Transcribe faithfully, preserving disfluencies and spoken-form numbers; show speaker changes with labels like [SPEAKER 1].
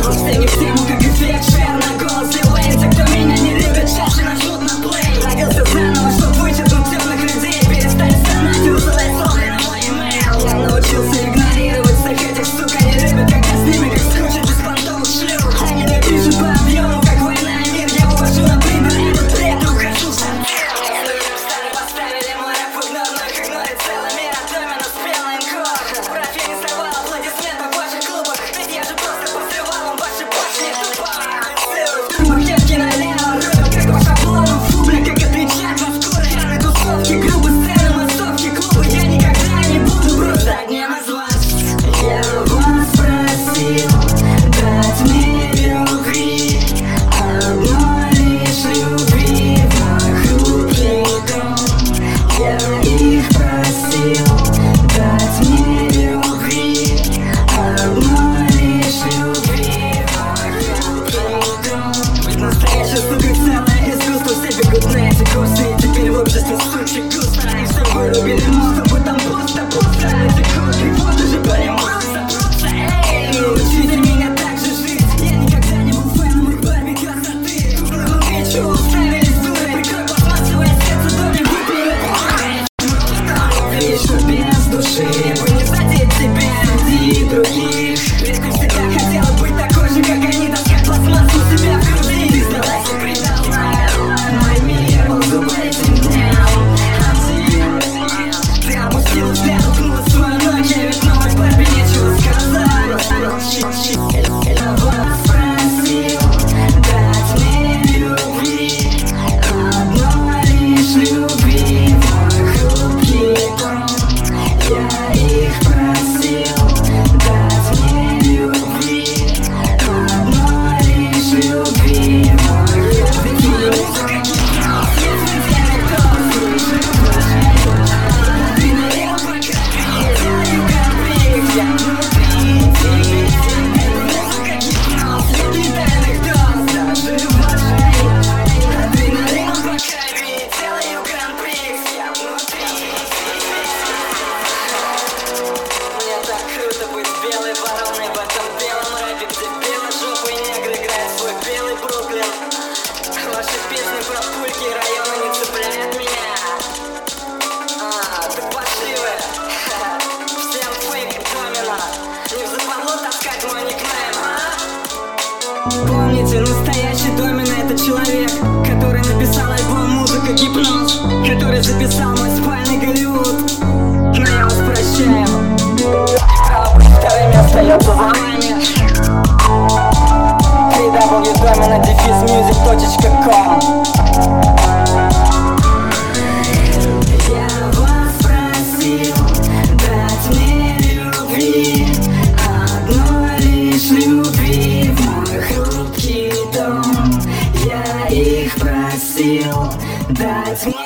[SPEAKER 1] Вот все не в тему, как эффект Шер на голос и Уэйн. Те, кто меня не любит, чаще нажмут на плей. Родился заново, чтоб вычеркнуть темных людей, перестать стонать и высылать словно на мой имейл. Я научился игнорировать всех этих сук. Они любят, когда с ними как скучать беспонтовых шлюх. Они напишут по объему, как война и мир. Я увожу на принтер этот бред и ухожу в сортир. Старые поставили мой рэп в игнор, но их игнорит целый мир. А Доминус спел энкор. Братья не сорвал аплодисментов в ваших клубах. Ведь я же просто посрывал вам ваши башни тупо. Махневки налево, рыба, как по шаблону. Фу, бля, как отвечать на скорые раны тусовки, грубы, сцены, массовки, клубы. Я никогда не буду просто одним из вас. Я вас просил дать мне любви, одной лишь любви вокруг летом. Я их просил дать мне любви, одной лишь любви вокруг летом. Быть настоящей сукой целое искусство. Все бегут на эти курсы, и теперь в обществе сучек густо. И все вырубили мозг, чтобы там пусто-пусто. Эти круги воду же полимутся, прутся. Эй, учите меня так же жить. Я никогда не был фэном их Барби красоты. Куклы внутри чего уставились дуры. Прикрой пластмассовое сердце, доме выпили пуры. Еще без души, бы не задеть тебя, среди других. Ведь ты всегда хотела быть такой же, как они. Таскать пластмассу у себя в груди. Ты сдалась и предала мой мир, был зубритым днем. Ты опустила взгляд, уткнула свою ночь. Я ведь новой Барби нечего сказать. Я вас просил дать мне любви, одной лишь любви вокруг летом. Я их просил дать мне любви, одной лишь любви вокруг летом. Ваши песни про пульки и районы не цепляют меня. А, ты паршивая. Всем фейк Домино. Не в западло таскать мой никнейм, а? Помните, настоящий Домино — это человек, который написал альбом «Музыка Гипноз», который записал мой спальный Голливуд. Но я вас прощаю. Право быть вторыми остается за вами. дабл ю домино дефис мьюзик точка ком. Я вас просил дать мне любви, одной лишь любви в мой хрупкий дом. Я их просил дать мне